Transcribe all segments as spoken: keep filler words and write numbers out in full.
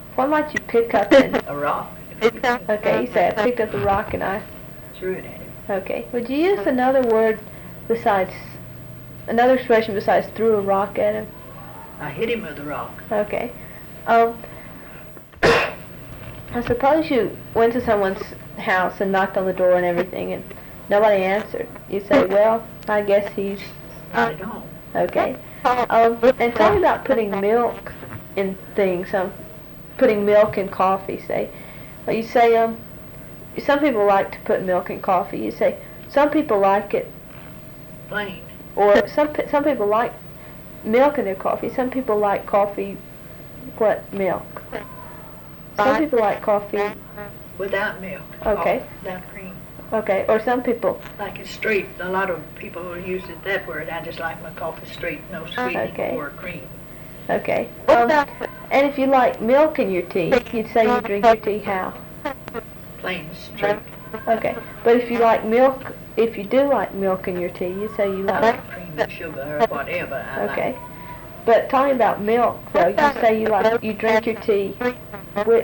What might you pick up in? A rock. Okay, you say I picked up a rock and I... Threw it at him. Okay. Would you use another word besides, another expression besides threw a rock at him? I hit him with a rock. Okay. Um, I suppose you went to someone's house and knocked on the door and everything and nobody answered. You say, well, I guess he's... Not at home. Okay. Um, and tell me about putting milk in things. Um, putting milk in coffee, say. Well, you say, um, some people like to put milk in coffee. You say, some people like it. Plain. Or some some people like milk in their coffee. Some people like coffee, what, milk? Some people like coffee. Without milk. Okay. Or without cream. Okay. Or some people. Like it straight. A lot of people use it that word. I just like my coffee straight, no sweetening Okay. or cream. Okay. Um, and if you like milk in your tea, you'd say you drink your tea how? Plain, straight. Okay. But if you like milk, if you do like milk in your tea, you say you I like... like cream and sugar or whatever. I Okay. like. But talking about milk, though, you say you like, you drink your tea with...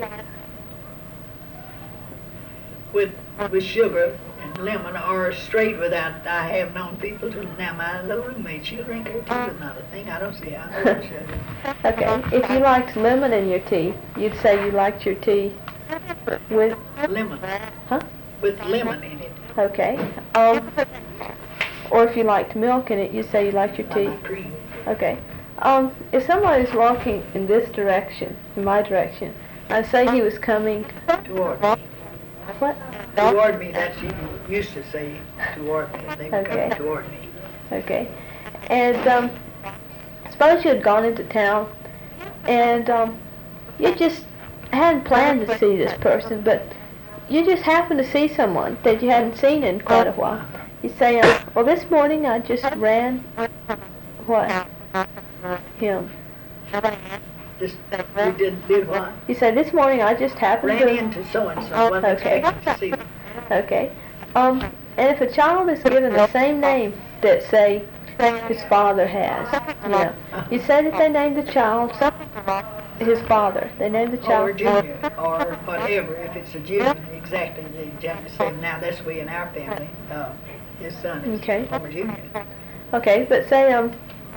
With with sugar and lemon or straight without. I have known people to now. My little roommate, she'll drink her tea with not a thing. I don't see how her sugar. Okay. If you liked lemon in your tea, you'd say you liked your tea with... Lemon. Huh? With lemon in it. Okay. Um, or if you liked milk in it, you say you liked your I tea. like cream. Okay. Um, if somebody's walking in this direction, in my direction, and say he was coming... Toward me. What? Toward me, that's you used to say toward me. They were Okay. coming toward me. Okay. And um, suppose you had gone into town and um, you just hadn't planned to see this person, but you just happened to see someone that you hadn't seen in quite a while. You say, uh, well, this morning I just ran, what? Him. Just, we did, did what? You say, this morning I just happened Ran to... into so-and-so. Wasn't Okay. expecting to see them. Okay. Um, and if a child is given the same name that, say, his father has, you know, you say that they named the child his father. They named the Or child... junior, or whatever. If it's a junior, exactly. The junior say, now that's way in our family. Uh, his son is Okay. Homer Junior Okay, but say, um,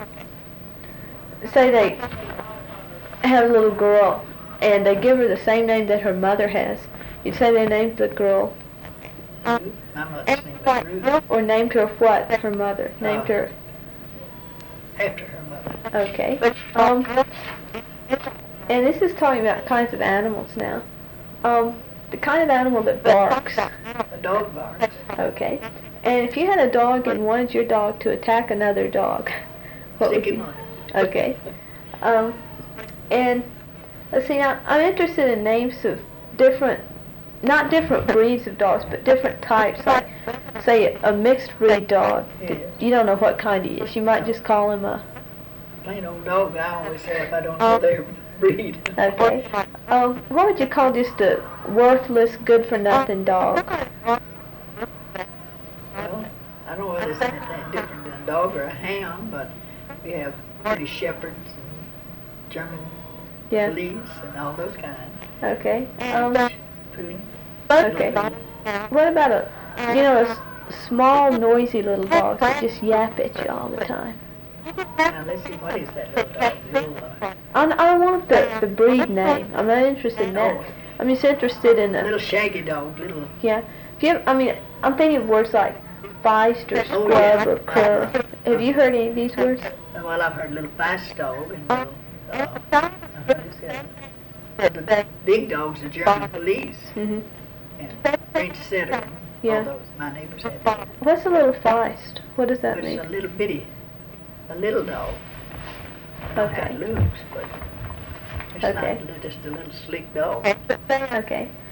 say they have a little girl and they give her the same name that her mother has. You'd say they named the girl, My mother's name was Ruth, or named her what? Her mother. Named her... after her mother. Okay. Um, and this is talking about kinds of animals now. Um, the kind of animal that barks. A dog barks. Okay. And if you had a dog and wanted your dog to attack another dog, what would Stick him you... on him. Okay. Um, and let's see now, I'm interested in names of different, not different breeds of dogs, but different types. Like, say, a mixed breed dog. Yeah. You don't know what kind he is. You might just call him a... Plain old dog, I always say if I don't know their breed. Okay. Um, what would you call just a worthless, good-for-nothing dog? Well, I don't know whether it's anything different than a dog or a hound, but we have British Shepherds and German Yeah. Police and all those kinds. Okay. Um, Poodle. okay. What about a, you know, a s- small, noisy little dog that just yap at you all the time? Now let's see, what is that little dog? Little, uh, I, I don't want the, the breed name. I'm not interested in that. I'm just interested in little a, shaggy dog, little. yeah. If you have, I mean, I'm thinking of words like feist or Oh, scrub yeah. or cur. Have you heard any of these words? Well, I've heard little fast dog and little. Uh, what is that? The big dogs are German Police Mm-hmm. and French Setter. And Yeah. all those. My neighbors have that. What's a little feist? What does that It's mean? a little bitty, a little dog. Don't have Okay. looks, but it's Okay. not li- just a little sleek dog. Okay.